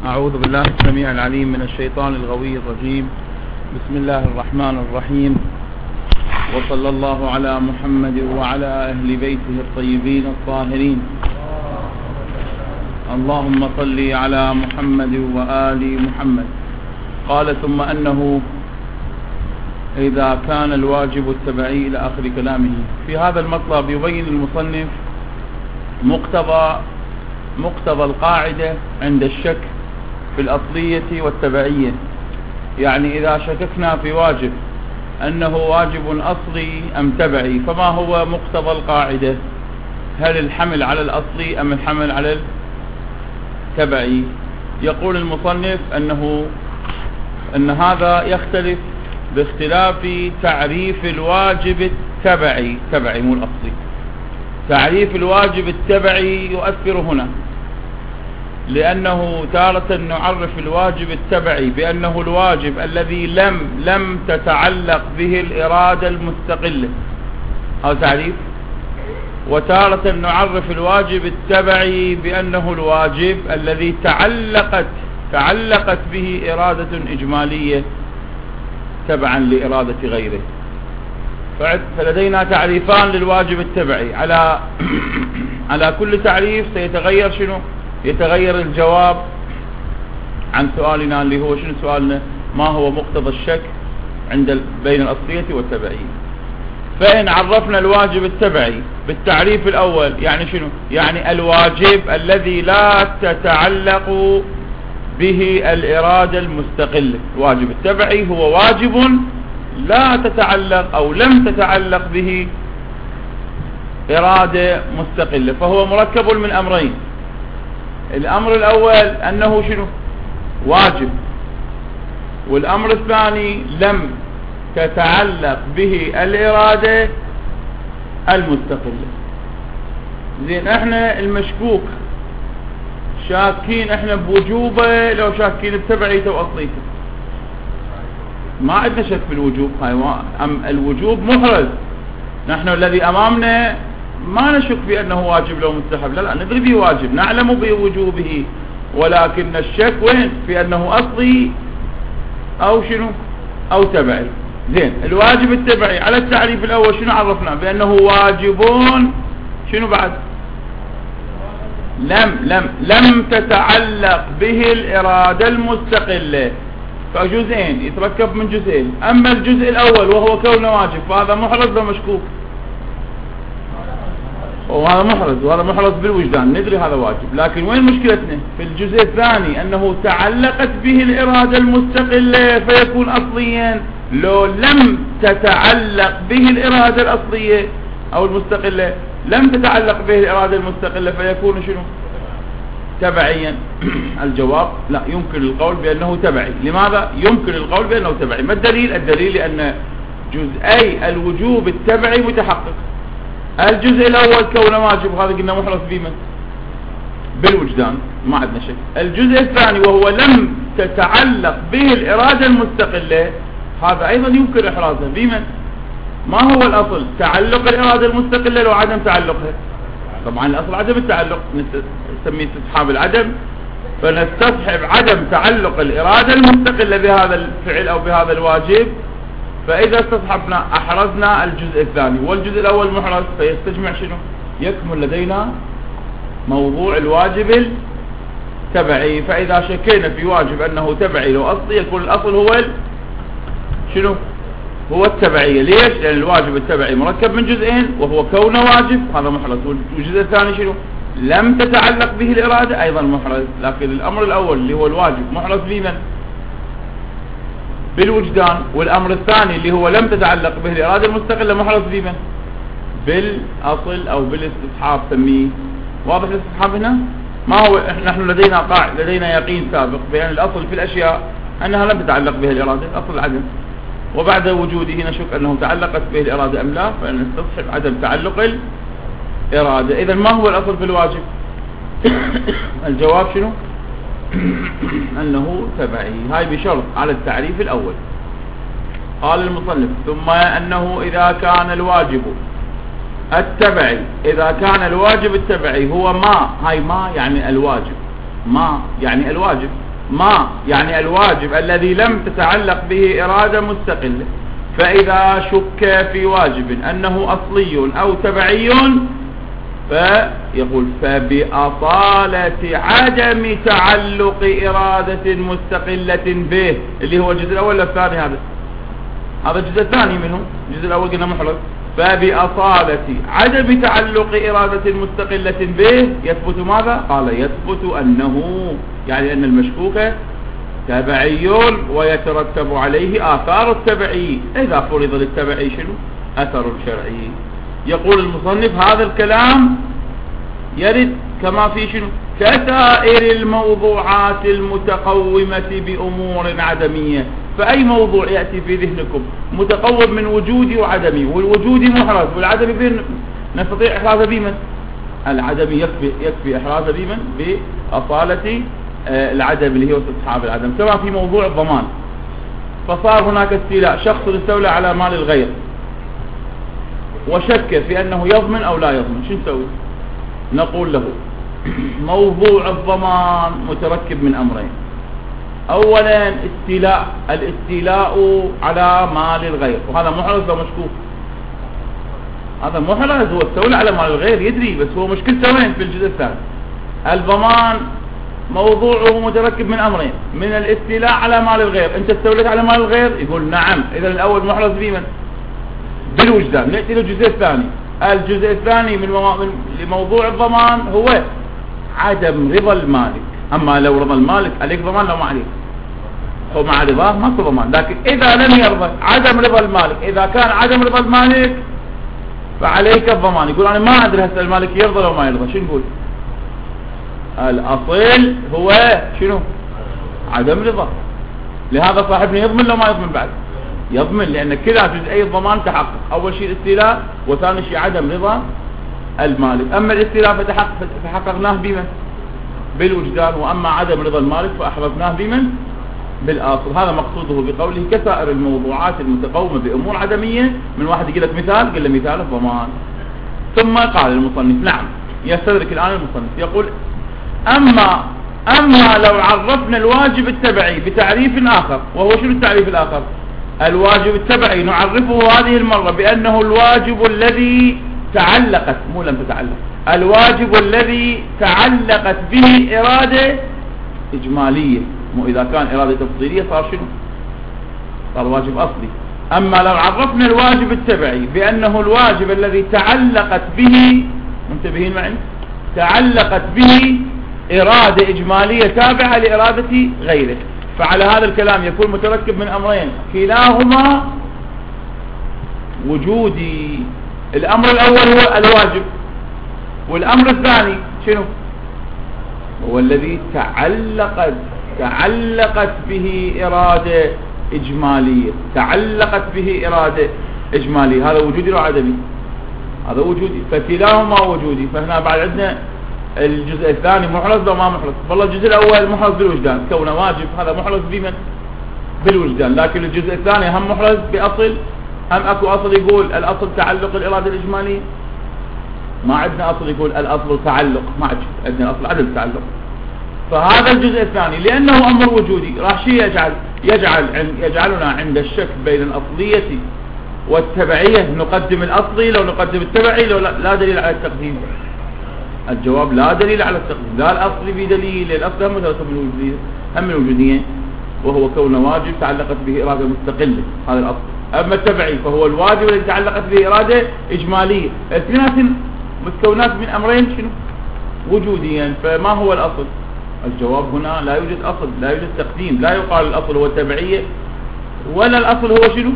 أعوذ بالله السميع العليم من الشيطان الغوي الرجيم. بسم الله الرحمن الرحيم، وصلى الله على محمد وعلى أهل بيته الطيبين الطاهرين. اللهم صل على محمد وآل محمد. قال ثم أنه إذا كان الواجب التبعي إلى آخر كلامه. في هذا المطلب يبين المصنف مقتضى القاعدة عند الشك في الأصلية والتبعية. يعني إذا شككنا في واجب أنه واجب أصلي أم تبعي، فما هو مقتضى القاعدة؟ هل الحمل على الأصلي أم الحمل على التبعي؟ يقول المصنف أن هذا يختلف باختلاف تعريف الواجب التبعي مو الأصلي. تعريف الواجب التبعي يؤثر هنا، لأنه تارة نعرف الواجب التبعي بأنه الواجب الذي لم تتعلق به الإرادة المستقلة، هذا تعريف. وتارة نعرف الواجب التبعي بأنه الواجب الذي تعلقت به إرادة إجمالية تبعا لإرادة غيره. فلدينا تعريفان للواجب التبعي. على كل تعريف سيتغير شنو؟ يتغير الجواب عن سؤالنا اللي هو شنو سؤالنا؟ ما هو مقتضى الشك بين الأصلية والتبعية. فإن عرفنا الواجب التبعي بالتعريف الأول يعني شنو؟ يعني الواجب الذي لا تتعلق به الإرادة المستقلة. الواجب التبعي هو واجب لا تتعلق أو لم تتعلق به إرادة مستقلة، فهو مركب من أمرين. الأمر الأول أنه شنو؟ واجب. والأمر الثاني لم تتعلق به الإرادة المستقلة. زين، احنا المشكوك شاكين احنا بوجوبه لو شاكين بتبعيته وأصليته؟ ما عندنا شك في الوجوب، الوجوب محرز. نحن الذي أمامنا ما نشك بأنه واجب لو مستحب، لا ندري به واجب، نعلم بوجوبه، ولكن الشك وين؟ في أنه أصلي أو شنو؟ أو تبعي. زين، الواجب التبعي على التعريف الأول شنو عرفنا؟ بأنه واجبون شنو بعد؟ لم تتعلق به الإرادة المستقلة. فجزئين يتركب من جزئين. أما الجزء الأول وهو كونه واجب فهذا محرز ومشكوك، وهذا محرز بالوجدان، ندري هذا واجب. لكن وين مشكلتنا؟ في الجزء الثاني أنه تعلقت به الإرادة المستقلة فيكون أصليا. لو لم تتعلق به الإرادة الأصلية أو المستقلة، لم تتعلق به الإرادة المستقلة فيكون شنو؟ تبعيا. الجواب لا، يمكن القول بأنه تبعي. لماذا يمكن القول بأنه تبعي؟ ما الدليل؟ الدليل لأن جزئي الوجوب التبعي متحقق. الجزء الأول كونه واجب، هذا قلنا محرز بمن؟ بالوجدان، ما عندنا شك. الجزء الثاني وهو لم تتعلق به الإرادة المستقلة، هذا أيضا يمكن إحرازه بمن؟ ما هو الأصل؟ تعلق الإرادة المستقلة لو عدم تعلقها؟ طبعا الأصل عدم التعلق، نسميه استصحاب العدم. فنستصحب عدم تعلق الإرادة المستقلة بهذا الفعل أو بهذا الواجب. فإذا استصحبنا أحرزنا الجزء الثاني، والجزء الأول محرز، فيستجمع شنو؟ يكمل لدينا موضوع الواجب التبعي. فإذا شكينا في واجب أنه تبعي لو أصلي، يكون الأصل هو شنو؟ هو التبعية. ليش؟ لأن الواجب التبعي مركب من جزئين، وهو كونه واجب هذا محرز، والجزء الثاني شنو؟ لم تتعلق به الإرادة أيضا محرز. لكن الأمر الأول اللي هو الواجب محرز بمن؟ بالوجدان. والأمر الثاني اللي هو لم تتعلق به الإرادة المستقلة محرز بمن؟ بالأصل أو بالاستصحاب سميه. واضح الاستصحاب هنا؟ ما هو نحن لدينا يقين سابق بأن الأصل في الأشياء أنها لم تتعلق به الإرادة، أصل العدم. وبعد وجوده نشك أنه تعلقت به الإرادة أم لا، فنستصحب عدم تعلق الإرادة. إذن ما هو الأصل في الواجب؟ الجواب شنو؟ أنه تبعي. هاي بشرط على التعريف الأول. قال المصنف ثم أنه إذا كان الواجب التبعي، إذا كان الواجب التبعي هو ما، هاي ما يعني الواجب، ما يعني الواجب، ما يعني الواجب الذي لم تتعلق به إرادة مستقلة. فإذا شك في واجب أنه أصلي أو تبعي فيقول فبأصالة عدم تعلق إرادة مستقلة به، اللي هو الجزء الأول والثاني. هذا الجزء الثاني منه. الجزء الأول قلنا محرز. فبأصالة عدم تعلق إرادة مستقلة به يثبت ماذا؟ قال يثبت أنه يعني أن المشكوك تبعي ويترتب عليه آثار التبعي. إذا فرض للتبعي شنو؟ أثر الشرعي. يقول المصنف هذا الكلام يرد كما في شنو؟ كسائر الموضوعات المتقومة بأمور عدمية. فأي موضوع يأتي في ذهنكم متقوم من وجودي وعدمي، والوجودي محرز والعدمي بين نستطيع إحراز بمن؟ العدمي يكفي إحراز بمن؟ بأصالة العدم اللي هو استصحاب العدم. كما في موضوع الضمان، فصار هناك استيلاء، شخص استولى على مال الغير وشك في أنه يضمن أو لا يضمن، شو نسوي؟ نقول له موضوع الضمان متركب من أمرين. أولا الاستيلاء على مال الغير، وهذا محرز أو مشكوك؟ هذا محرز، هو استولى على مال الغير يدري، بس هو مشكلته وين؟ في الجزء الثاني. الضمان موضوعه متركب من أمرين، من الاستيلاء على مال الغير. أنت استوليت على مال الغير؟ يقول نعم. إذا الأول محرز بمن؟ بالوجدان. نأتي للجزء الثاني. الجزء الثاني من لموضوع الضمان هو عدم رضا المالك. أما لو رضا المالك عليك ضمان، لو ما عليك هو مع رضاه ماكو ضمان. لكن إذا لم يرضى عدم رضا المالك، إذا كان عدم رضا المالك فعليك الضمان. يقول أنا ما أدري هسه المالك يرضى لو ما يرضى، شو نقول؟ الأصل هو شنو؟ عدم رضا. لهذا صاحبنا يضمن لو ما يضمن بعد؟ يضمن، لأن كلا جزئي الضمان تحقق. أول شيء الاستيلاء، وثاني شيء عدم رضا المالك. أما الاستيلاء فحققناه بمن؟ بالوجدان. وأما عدم رضا المالك فأحرزناه بمن؟ بالآصل. هذا مقصوده بقوله كسائر الموضوعات المتقومة بأمور عدمية. من واحد يقول لك مثال، قل له مثال الضمان. ثم قال المصنف نعم، يستدرك الآن المصنف يقول أما لو عرفنا الواجب التبعي بتعريف آخر، وهو شنو التعريف الآخر؟ الواجب التبعي نعرفه هذه المرة بأنه الواجب الذي تعلقت، مو لم تتعلق، الواجب الذي تعلقت به إرادة إجمالية. مو إذا كان إرادة تفصيلية صار شنو؟ صار واجب أصلي. أما لو عرفنا الواجب التبعي بأنه الواجب الذي تعلقت به، منتبهين معي؟ تعلقت به إرادة إجمالية تابعة لإرادة غيره، فعلى هذا الكلام يكون متركب من أمرين كلاهما وجودي. الأمر الأول هو الواجب، والأمر الثاني شنو؟ هو الذي تعلقت به إرادة إجمالية. تعلقت به إرادة إجمالية، هذا وجودي لو عدمي؟ هذا وجودي. فكلاهما وجودي. فهنا بعد عندنا الجزء الثاني محرز لو ما محرز. والله الجزء الأول محرز بالوجدان كونه واجب، هذا محرز بمن؟ بالوجدان. لكن الجزء الثاني هم محرز بأصل، هم أكو أصل يقول الأصل تعلق الإرادة الإجمالية؟ ما عندنا أصل يقول الأصل تعلق، ما عندنا أصل عدم تعلق. فهذا الجزء الثاني لأنه أمر وجودي راح شيء يجعلنا عند الشك بين الأصلية والتبعية نقدم الأصلي لو نقدم التبعي، لو لا دليل على التقديم. الجواب لا دليل على التقديم، لا الأصل بدليل. الأصل هم من الوجودية، وهو كون واجب تعلقت به إرادة مستقلة، هذا الأصل. أما التبعي فهو الواجب الذي تعلقت به إرادة إجمالية. الاثنين متكونات من أمرين شنو؟ وجوديا. فما هو الأصل؟ الجواب هنا لا يوجد أصل، لا يوجد تقديم. لا يقال الأصل هو التبعية، ولا الأصل هو شنو؟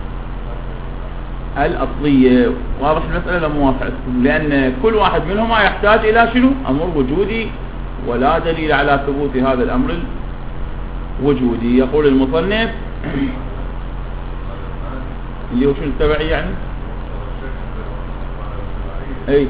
الأصلية. واضح المسألة لموافقتكم، لأن كل واحد منهما يحتاج إلى شنو؟ أمر وجودي، ولا دليل على ثبوت هذا الأمر الوجودي. يقول المصنف اللي هو شنو التبعي يعني؟ أي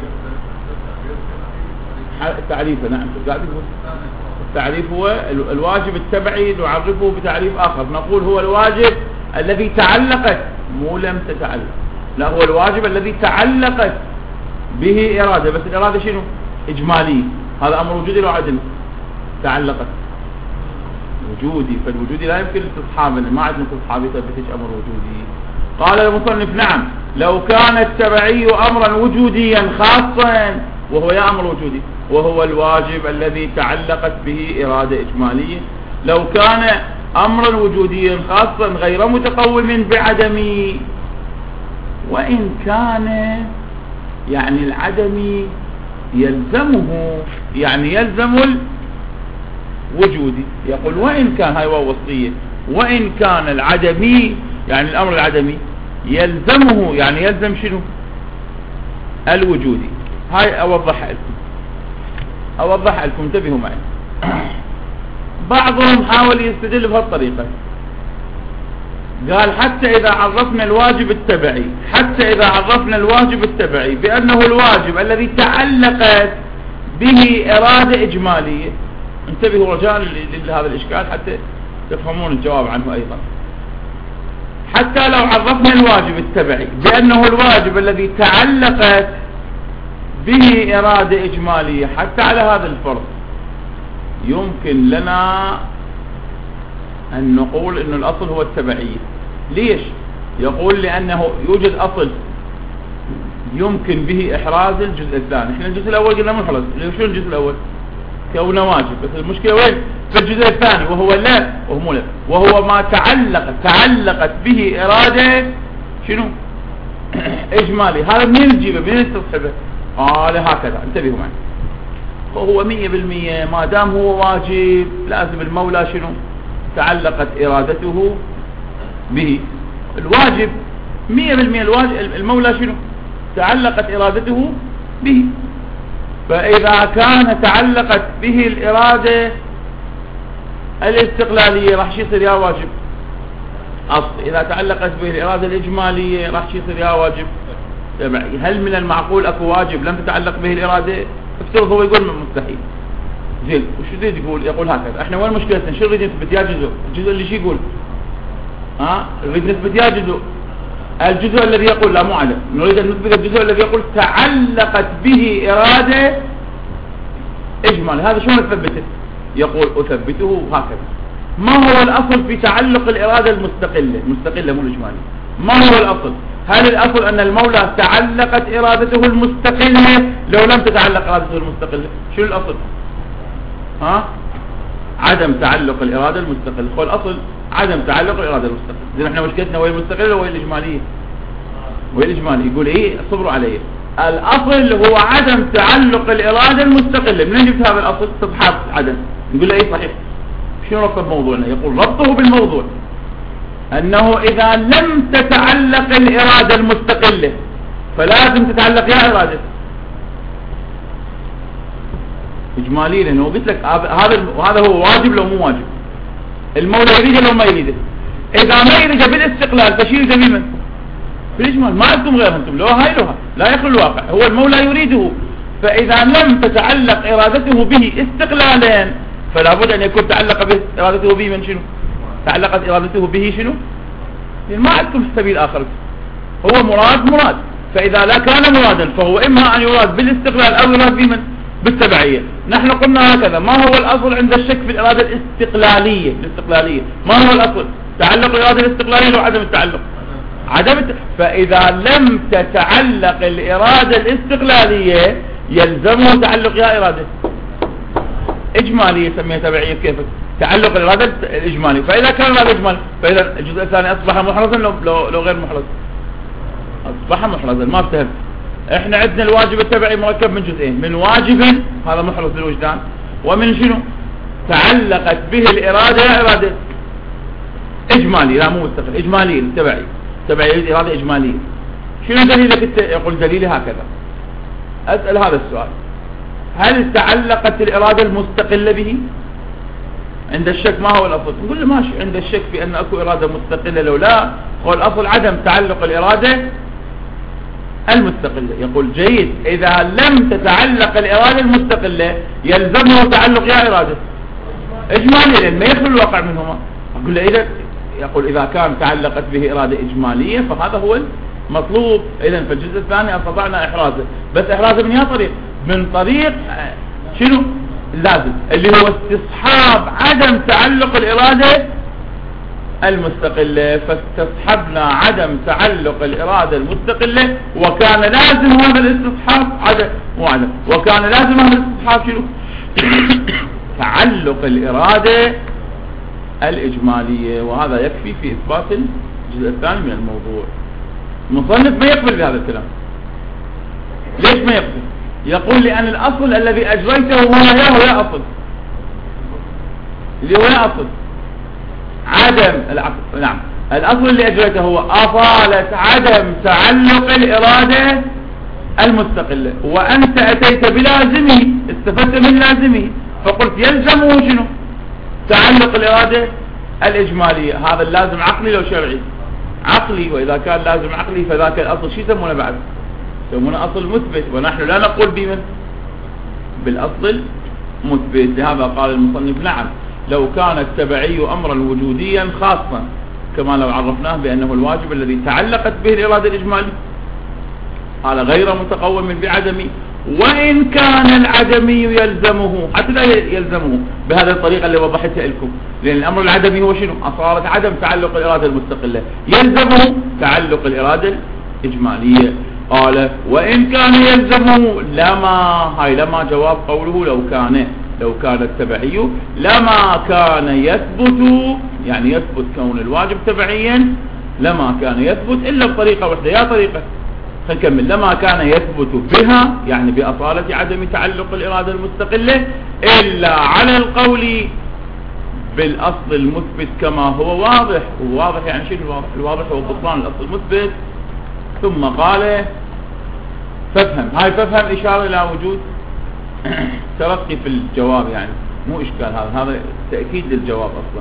تعريفه. نعم التعريف هو الواجب التبعي نعرفه بتعريف آخر، نقول هو الواجب الذي تعلقت، مو لم تتعلق، لا هو الواجب الذي تعلقت به إرادة، بس الإرادة شنو؟ إجمالية. هذا أمر وجودي لو عدم تعلقت. وجودي، فالوجودي لا يمكن الاستصحاب، ما عندنا استصحاب يثبت أمر وجودي. قال المصنف نعم لو كان التبعي أمرا وجوديا خاصا وهو يا أمر وجودي وهو الواجب الذي تعلقت به إرادة إجمالية، لو كان أمرا وجوديا خاصا غير متقوم بعدمي، وإن كان يعني العدمي يلزمه، يعني يلزم الوجودي. يقول وإن كان، هاي واو وصية، وإن كان العدمي يعني الأمر العدمي يلزمه، يعني يلزم شنو؟ الوجودي. هاي أوضحها لكم انتبهوا معي. بعضهم حاول يستدل بهالطريقة، قال حتى إذا عرفنا الواجب التبعي بأنه الواجب الذي تعلقت به إرادة إجمالية، انتبهوا رجاء لهذا الإشكال حتى تفهمون الجواب عنه أيضا. حتى لو عرفنا الواجب التبعي بأنه الواجب الذي تعلقت به إرادة إجمالية، حتى على هذا الفرض يمكن لنا أن نقول أن الأصل هو التبعية. ليش؟ يقول لأنه يوجد أصل يمكن به إحراز الجزء الثاني. احنا الجزء الأول قلنا محرز، شو الجزء الأول؟ كونه واجب، بس المشكلة وين؟ في الجزء الثاني وهو لا، وهو ما تعلقت به إرادة شنو؟ إجمالي. هذا منين نجيبه؟ منين نستصحبه؟ قال هكذا، انتبهوا معي. فهو 100% ما دام هو واجب لازم المولى شنو؟ تعلقت إرادته به. الواجب 100% المولى شنو؟ تعلقت إرادته به. فإذا كان تعلقت به الإرادة الاستقلالية راح يصير يا واجب أصل، إذا تعلقت به الإرادة الإجمالية راح يصير يا واجب تبعي. هل من المعقول أكو واجب لم تتعلق به الإرادة؟ افترض هو يقول مستحيل. زين وش يريد يقول هكذا. احنا وين مشكلتنا؟ شو نريد نثبت؟ يا الجزء اللي شو يقول؟ نريد نثبت يا الجزء الذي يقول لا مو عدم، نريد أن نثبت الجزء الذي يقول تعلقت به إرادة إجمال. هذا شو نثبته؟ يقول أثبته هكذا. ما هو الأصل في تعلق الإرادة المستقلة مو الإجمالية؟ ما هو الأصل؟ هل الأصل أن المولى تعلقت إرادته المستقلة لو لم تتعلق إرادته المستقلة؟ شو الأصل؟ عدم تعلق الإرادة المستقلة. هو الأصل عدم تعلق الإرادة المستقلة. إذن احنا مشكلتنا وين المستقلة وين الإجمالية؟ وين الإجمالية؟ يقول إيه صبروا عليه. الأصل هو عدم تعلق الإرادة المستقلة. منين جبت هذا الأصل؟ تبحث عدم. نقول له إيه صحيح. شنو ربط موضوعنا؟ يقول ربطه بالموضوع أنه إذا لم تتعلق الإرادة المستقلة فلازم تتعلق يا إرادة إجمالية، لأنه قلت لك هذا هو واجب لو مو واجب. المولى يريده لو ما يريده. إذا ما يريده بالاستقلال فشي يريده بمن؟ بالإجمال. ما عندكم غير أنتم، لو هاي لا يخلو الواقع، هو المولى يريده. فإذا لم تتعلق إرادته به استقلالا فلا بد أن يكون تعلق إرادته به من شنو؟ تعلقت إرادته به شنو؟ يعني ما عندكم سبيل آخر، هو مراد. فإذا لا كان مرادا فهو إما أن يراد بالاستقلال أو يراد بمن؟ بالتبعية. نحن قلنا هكذا. ما هو الأصل عند الشك في الإرادة الاستقلالية؟ ما هو الأصل؟ تعلق الإرادة الاستقلالية أو عدم التعلق؟ فإذا لم تتعلق الإرادة الاستقلالية يلزمه تعلق يا إرادة إجمالية سميها تبعية. كيف؟ تعلق الإرادة الإجمالية. فإذا كان الإرادة إجمالية فإذا الجزء الثاني أصبح محرزا لو غير محرز أصبح محرزا. ما افتهمت. احنا عندنا الواجب التبعي مركب من جزئين، من واجب هذا محرز بالوجدان، ومن شنو؟ تعلقت به الإرادة يا إرادة إجمالية، لا مو مستقل، إجمالية تبعية إرادة إجمالية. شنو دليلك انت؟ يقول دليلي هكذا. أسأل هذا السؤال: هل تعلقت الإرادة المستقلة به؟ عند الشك ما هو الأصل؟ نقول له ماشي، عند الشك في أن أكو إرادة مستقلة لو لا، هو الأصل عدم تعلق الإرادة المستقلة. يقول جيد، إذا لم تتعلق الإرادة المستقلة يلزمه تعلق يا إرادة إجمالية، لأن ما يخلو الواقع منهما. أقول له إذا، يقول إذا كان تعلقت به إرادة إجمالية فهذا هو المطلوب. إذن في الجزء الثاني استطعنا إحرازه، بس إحرازه من أي طريق؟ من طريق شنو؟ اللازم اللي هو استصحاب عدم تعلق الإرادة المستقلة. فاستصحبنا عدم تعلق الإرادة المستقلة، وكان لازم هذا الاستصحاب وكان لازم هذا الاستصحاب شنو؟ تعلق الإرادة الإجمالية. وهذا يكفي في إثبات الجزء الثاني من الموضوع. المصنف ما يقبل بهذا الكلام. ليش ما يقبل؟ يقول لأن الأصل الذي أجريته هو يا أصل اللي هو يا أصل عدم العقل. نعم، الأصل اللي أجريته هو أصالة عدم تعلق الإرادة المستقلة، وأنت أتيت بلازمه، استفدت من لازمه، فقلت يلزمه شنو؟ تعلق الإرادة الإجمالية. هذا اللازم عقلي لو شرعي؟ عقلي. وإذا كان لازم عقلي فذاك الأصل شو يسمونه بعد؟ يسمونه أصل مثبت، ونحن لا نقول بمن؟ بالأصل المثبت. لهذا قال المصنف نعم لو كان التبعي أمرا وجوديا خاصا، كما لو عرفناه بأنه الواجب الذي تعلقت به الإرادة الإجمالية، هذا غير متقوم بعدمه، وإن كان العدمي يلزمه، حتى لا يلزمه بهذه الطريقة اللي وضحتها لكم، لأن الأمر العدمي هو شنو؟ أصالة عدم تعلق الإرادة المستقلة، يلزمه تعلق الإرادة الإجمالية. قال وإن كان يلزمه لما جواب قوله لو كان التبعي لما كان يثبت، يعني يثبت كون الواجب تبعيا، لما كان يثبت إلا بطريقة واحدة. يا طريقة فنكمل. لما كان يثبت بها، يعني بأصالة عدم تعلق الإرادة المستقلة، إلا على القول بالأصل المثبت كما هو واضح. وواضح يعني شيء الواضح هو بطلان الأصل المثبت. ثم قال فافهم. هاي فافهم إشارة إلى وجود ترقي في الجواب، يعني مو إشكال، هذا تأكيد للجواب أصلا.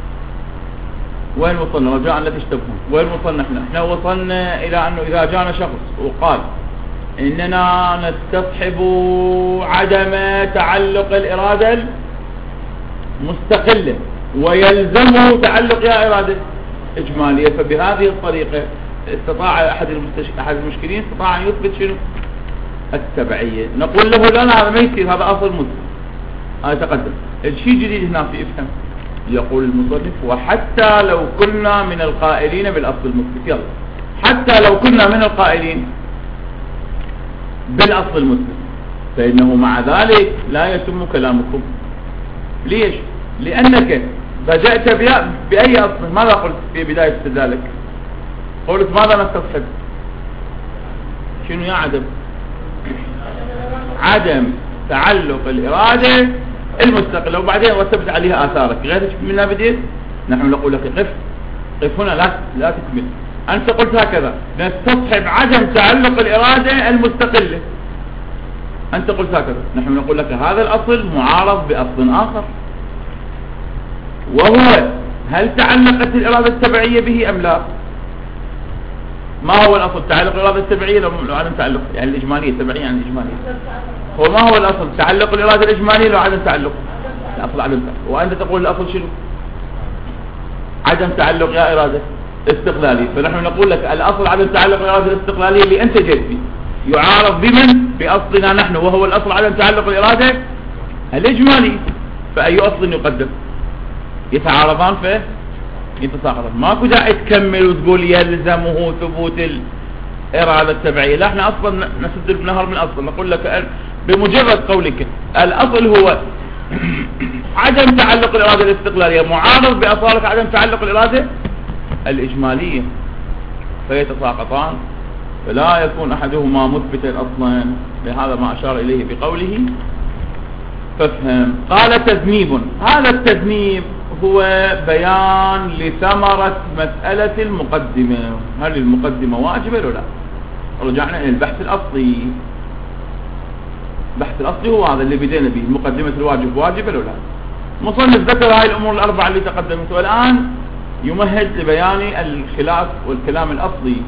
وين وصلنا؟ رجاء لا تشتبهون. وين وصلنا احنا وصلنا إلى أنه إذا جانا شخص وقال إننا نستصحب عدم تعلق الإرادة المستقلة ويلزمه تعلق يا إرادة إجمالية، فبهذه الطريقة استطاع أحد المشكلين استطاع أن يثبت شنو؟ التبعية. نقول له لا هذا ما يصير، هذا أصل مثبت، هذا تقدم. الشيء الجديد هنا في افهم. يقول المصنف وحتى لو كنا من القائلين بالأصل المثبت، يلا حتى لو كنا من القائلين بالأصل المثبت فإنه مع ذلك لا يتم كلامكم. ليش؟ لأنك بدأت بأي أصل؟ ماذا قلت في بداية استدلالك؟ قلت ماذا نستصحب؟ شنو يا عدم تعلق الإرادة المستقلة، وبعدين وثبت عليها آثارك. غير منها بديت نحن نقول لك قف هنا، لا تكمل. أنت قلت هكذا نستصحب عدم تعلق الإرادة المستقلة، أنت قلت هكذا. نحن نقول لك هذا الأصل معارض بأصل آخر، وهو هل تعلقت الإرادة التبعية به أم لا؟ ما هو الأصل؟ تعلق الإرادة التبعية لو عدم تعلق، يعني الإجمالية التبعية يعني الإجمالية. هو ما هو الأصل؟ تعلق الإرادة الإجمالية لو عدم تعلق. الأصل عدم تعلق، وأنت تقول الأصل شنو؟ عدم تعلق يا إرادة استقلالية. فنحن نقول لك الأصل عدم تعلق الإرادة الاستقلالية اللي أنت جيت فيه يعارض بمن؟ بأصلنا نحن، وهو الأصل عدم تعلق الإرادة الإجمالية. فأي أصل يقدم؟ يتعارضان فيه يتساقطان. ماكو داعي تكمل وتقول يلزمه ثبوت الإرادة التبعية. لا، احنا أصلا نسد بنهر من أصل. نقول لك بمجرد قولك الأصل هو عدم تعلق الإرادة الاستقلالية معارض بأصالة عدم تعلق الإرادة الإجمالية، فيتساقطان، فلا يكون أحدهما مثبتا أصلا. لهذا ما أشار إليه بقوله فافهم. قال تذنيب. هذا التذنيب هو بيان لثمرة مسألة المقدمة. هل المقدمة واجبة ولا لا؟ رجعنا إلى البحث الأصلي. البحث الأصلي هو هذا اللي بدينا به، مقدمة الواجب واجبة ولا لا. مصنف ذكر هاي الأمور الأربعة اللي تقدمت، والآن يمهد لبيان الخلاف والكلام الأصلي،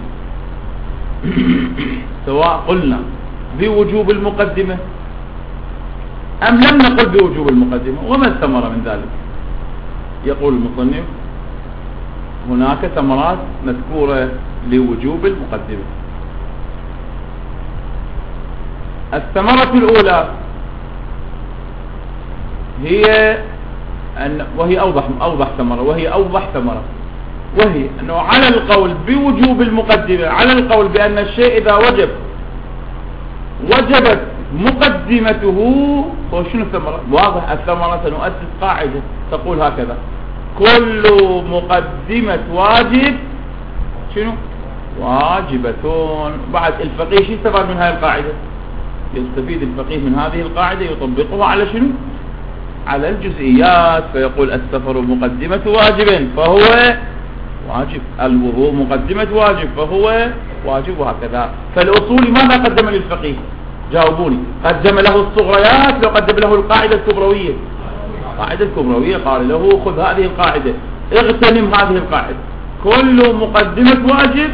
سواء قلنا بوجوب المقدمة أم لم نقل بوجوب المقدمة، وما الثمرة من ذلك. يقول المصنف هناك ثمرات مذكورة لوجوب المقدمة. الثمرة الأولى هي وهي أوضح ثمرة، وهي أنه على القول بوجوب المقدمة، على القول بأن الشيء إذا وجبت مقدمته، هو شنو الثمرة؟ واضح، الثمرة سنؤسس قاعدة تقول هكذا: كل مقدمة واجب شنو؟ واجبة. بعد الفقيه شو يستفاد من هذه القاعدة؟ يستفيد الفقيه من هذه القاعدة يطبقها على شنو؟ على الجزئيات، فيقول السفر مقدمة واجب فهو واجب، الوضوء مقدمة واجب فهو واجب، وهكذا. فالأصول ماذا قدم للفقيه؟ جاوبوني. قدم له الصغريات لو قدم له القاعدة الكبروية؟ القاعدة الكبروية قال له خذ هذه القاعدة، اغتنم هذه القاعدة، كل مقدمة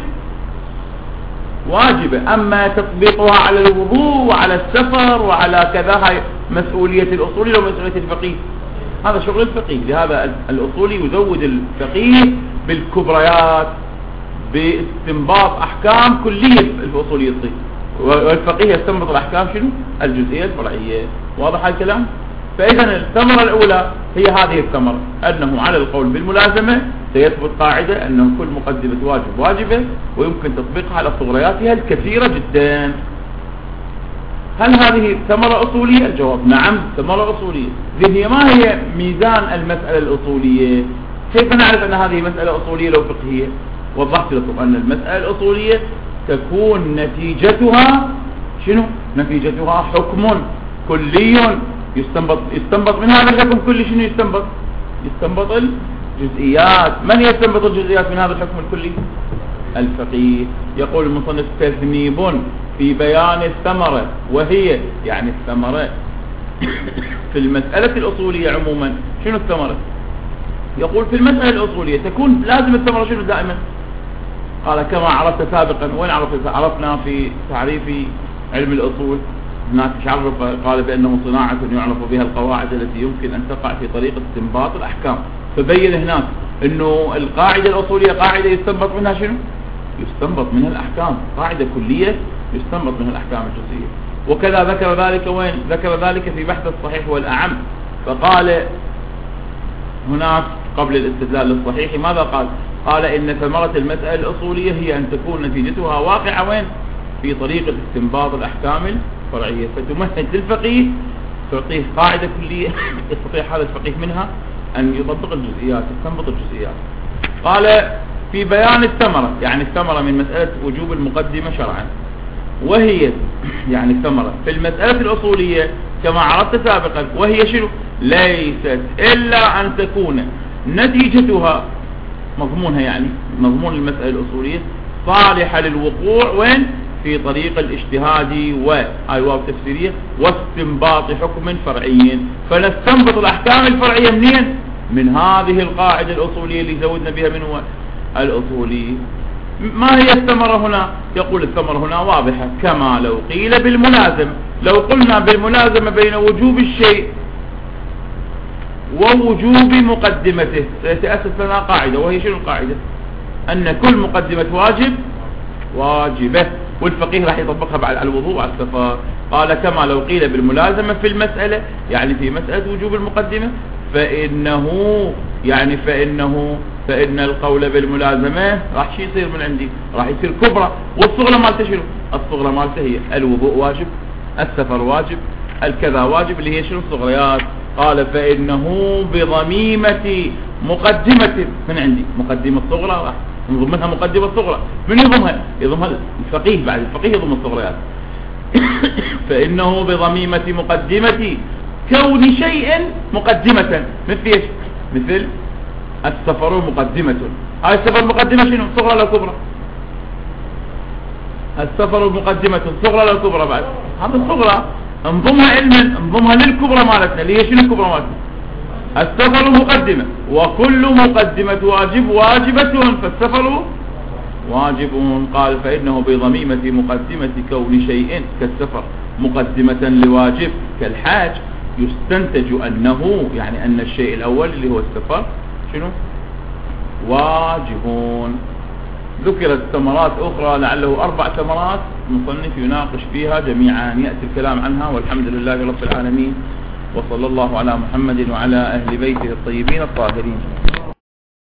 واجبة، أما تطبيقها على الوضوء وعلى السفر وعلى كذا هاي مسؤولية الأصولي لو مسؤولية الفقيه، هذا شغل الفقيه. لهذا الأصولي يزود الفقيه بالكبريات باستنباط أحكام كلية الأصولية الصيغ، والفقيه يستنبط الأحكام شنو؟ الجزئية الفرعية. واضح الكلام؟ فإذا الثمرة الأولى هي هذه الثمرة، أنه على القول بالملازمة سيثبت قاعدة أنه كل مقدمة واجبة، ويمكن تطبيقها على صغرياتها الكثيرة جدا. هل هذه ثمرة أصولية؟ الجواب نعم، ثمرة أصولية. هي ما هي ميزان المسألة الأصولية؟ كيف نعرف أن هذه مسألة أصولية لو فقهية؟ وضحت لكم أن المسألة الأصولية تكون نتيجتها شنو؟ نتيجتها حكم كلي يستنبط من هذا الحكم كلي. شنو يستنبط الجزئيات. من يستنبط الجزئيات من هذا الحكم الكلي؟ الفقيه. يقول المصنف: تذنيب في بيان الثمرة، وهي يعني الثمرة في المسألة الأصولية عموما. شنو الثمرة؟ يقول في المسألة الأصولية تكون لازم الثمرة شنو دائما؟ قال كما عرفت سابقا. وين عرفنا في تعريف علم الأصول؟ هناك عرف قال بأنه صناعة يعرف بها القواعد التي يمكن أن تقع في طريق استنباط الأحكام. فبين هناك أنه القاعدة الأصولية قاعدة يستنبط منها شنو؟ يستنبط منها الأحكام، قاعدة كلية يستنبط منها الأحكام الجزئية. وكذا ذكر ذلك وين؟ ذكر ذلك في بحث الصحيح والأعم. فقال هناك قبل الاستدلال للصحيح ماذا قال؟ قال إن ثمرة المسألة الأصولية هي أن تكون نتيجتها واقعة وين؟ في طريقة استنباط الأحكام الفرعية. فتمهد للفقيه، تعطيه قاعدة كلية يستطيع هذا الفقيه منها أن يطبق الجزئيات، يستنبط الجزئيات. قال في بيان الثمرة، يعني الثمرة من مسألة وجوب المقدمة شرعا، وهي يعني الثمرة في المسألة الأصولية كما عرفت سابقا، وهي شنو؟ ليست إلا أن تكون نتيجتها مضمونها، يعني مضمون المسألة الأصولية صالحة للوقوع وين؟ في طريق الاجتهاد وهاي واو تفسيرية واستنباط حكم فرعي. فنستنبط الأحكام الفرعية منين؟ من هذه القاعدة الأصولية اللي زودنا بها من هو الأصولي. ما هي الثمرة هنا؟ يقول الثمرة هنا واضحة، كما لو قيل بالملازم. لو قلنا بالملازمة بين وجوب الشيء ووجوب مقدمته سيتأسس لنا قاعدة، وهي شنو القاعدة؟ أن كل مقدمة واجبة، والفقيه راح يطبقها على الوضوء وعلى السفر. قال كما لو قيل بالملازمة في المسألة، يعني في مسألة وجوب المقدمة، فإن القول بالملازمة راح شي يصير من عندي؟ راح يصير كبرى. والصغرى مالته شنو؟ الصغرى مالته هي الوضوء واجب، السفر واجب، الكذا واجب، اللي هي شنو؟ الصغريات. قال فإنه بضميمة مقدمة من عندي، مقدمة صغرى راح نضمنها مقدمة صغرى. من يضمها الفقيه. بعد الفقيه يضم الصغريات. فإنه بضميمة مقدمة كون شيء مقدمة. مثل ايش؟ مثل السفر مقدمة. هاي السفر مقدمة شنو؟ صغرى ولا كبرى؟ السفر مقدمة صغرى ولا كبرى؟ بعد هذا الصغرى انضمها علما، انضمها للكبرى مالتنا اللي هي شنو الكبرى مالتنا؟ السفر مقدمة، وكل مقدمة واجبة، فالسفر واجب. قال فإنه بضميمة مقدمة كون شيء كالسفر مقدمة لواجب كالحاج يستنتج أنه، يعني أن الشيء الأول اللي هو السفر شنو؟ واجبون. ذكرت ثمرات أخرى لعله 4 ثمرات، مصنف يناقش فيها جميعا، يأتي الكلام عنها والحمد لله رب العالمين. وصلى الله على محمد وعلى أهل بيته الطيبين الطاهرين.